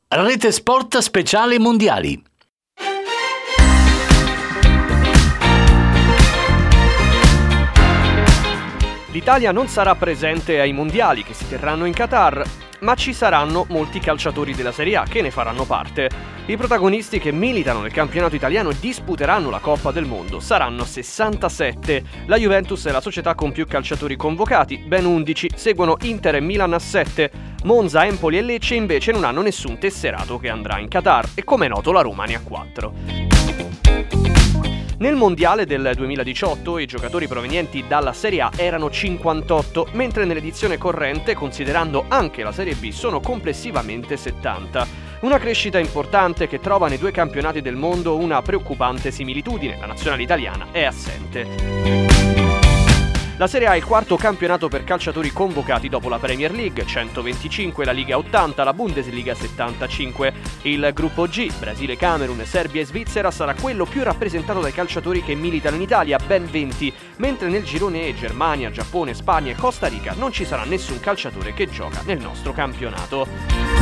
Rete Sport Speciali Mondiali. L'Italia non sarà presente ai mondiali che si terranno in Qatar, ma ci saranno molti calciatori della Serie A che ne faranno parte. I protagonisti che militano nel campionato italiano e disputeranno la Coppa del Mondo saranno 67. La Juventus è la società con più calciatori convocati, ben 11, seguono Inter e Milan a 7. Monza, Empoli e Lecce invece non hanno nessun tesserato che andrà in Qatar e, come è noto, la Roma ne ha 4. Nel mondiale del 2018 i giocatori provenienti dalla Serie A erano 58, mentre nell'edizione corrente, considerando anche la Serie B, sono complessivamente 70. Una crescita importante che trova nei due campionati del mondo una preoccupante similitudine: la nazionale italiana è assente. La Serie A è il quarto campionato per calciatori convocati dopo la Premier League, 125, la Liga 80, la Bundesliga 75. Il gruppo G, Brasile, Camerun, Serbia e Svizzera, sarà quello più rappresentato dai calciatori che militano in Italia, ben 20, mentre nel girone E, Germania, Giappone, Spagna e Costa Rica non ci sarà nessun calciatore che gioca nel nostro campionato.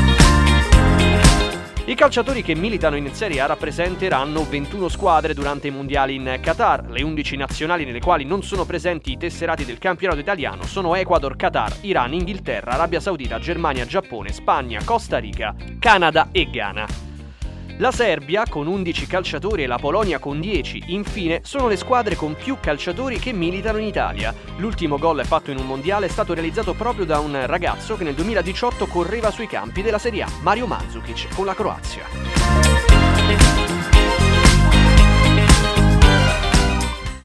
I calciatori che militano in Serie A rappresenteranno 21 squadre durante i mondiali in Qatar. Le 11 nazionali nelle quali non sono presenti i tesserati del campionato italiano sono Ecuador, Qatar, Iran, Inghilterra, Arabia Saudita, Germania, Giappone, Spagna, Costa Rica, Canada e Ghana. La Serbia con 11 calciatori e la Polonia con 10, infine, sono le squadre con più calciatori che militano in Italia. L'ultimo gol fatto in un mondiale è stato realizzato proprio da un ragazzo che nel 2018 correva sui campi della Serie A, Mario Mandzukic, con la Croazia.